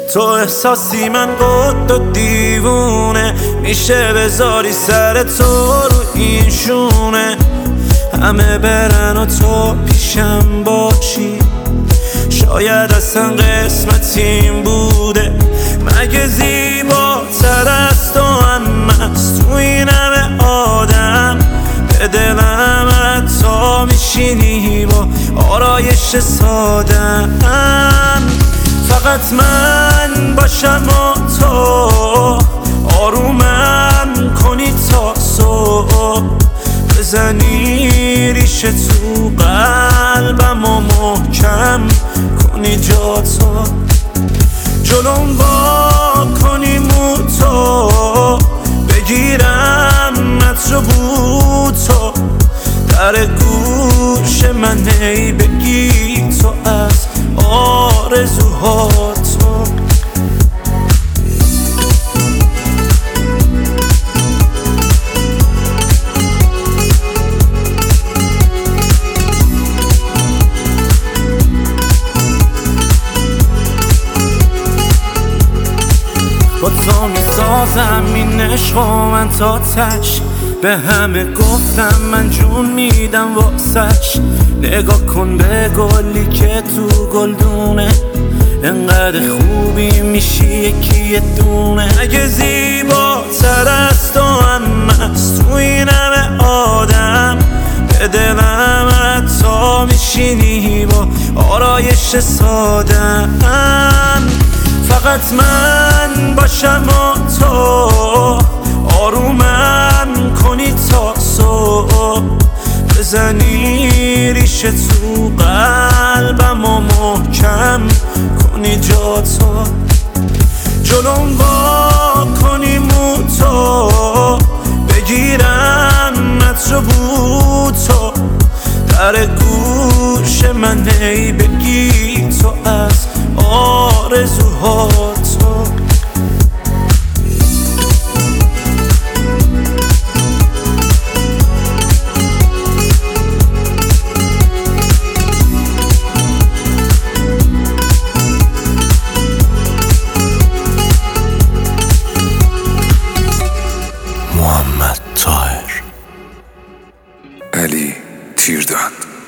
تو احساسی من قد و دیوونه، میشه بذاری سر تو رو این شونه. همه برن و تو پیشم باشی، شاید اصلا قسمتیم بوده. مگه زیباتر از تو هم از تو این همه آدم؟ به دلم حتی میشینی با آرایش سادم. فقط من باشم و تو آرومم کنی تا صبح، بزنی ریشه تو قلبم و محکم کنی جاتو، جلوم با کنی موتو، بگیرم عطر بوتو در گوش من، ای بگی تو از آرزوهاتو. با تو میسازم این عشق و من تا تش، به همه گفتم من جون میدم واسش. نگاه کن به گلی که تو گلدونه، انقدر خوبی میشی یکی دونه. اگه زیباتر از تو هم از تو این همه آدم؟ به دلم حتی میشینی با آرایش سادم. فقط من باشم و تو آرومم کنی تا صبح، بزنی ریشه تو قلبم و محکم کنی جاتو، جلوم با کنی موتو، بگیرم عطر بوتو در گوش من، ای بگی تو از آرزوهاتو. محمد طاهر، علی تیردان.